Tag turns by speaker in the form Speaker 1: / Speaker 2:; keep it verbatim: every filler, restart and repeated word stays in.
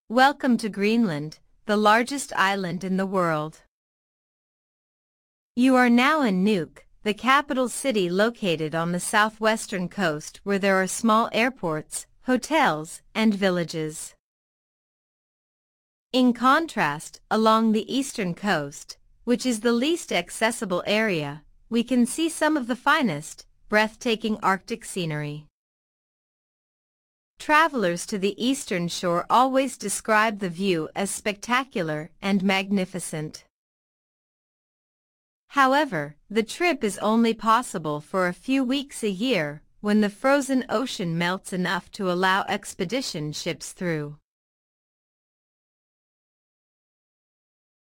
Speaker 1: Welcome to Greenland, the largest island in the world. You are now in Nuuk, the capital city located on the southwestern coast where there are small airports, hotels, and villages. In contrast, along the eastern coast, which is the least accessible area, we can see some of the finest, breathtaking Arctic scenery. Travelers to the eastern shore always describe the view as spectacular and magnificent. However, the trip is only possible for a few weeks a year when the frozen ocean melts enough to allow expedition ships through.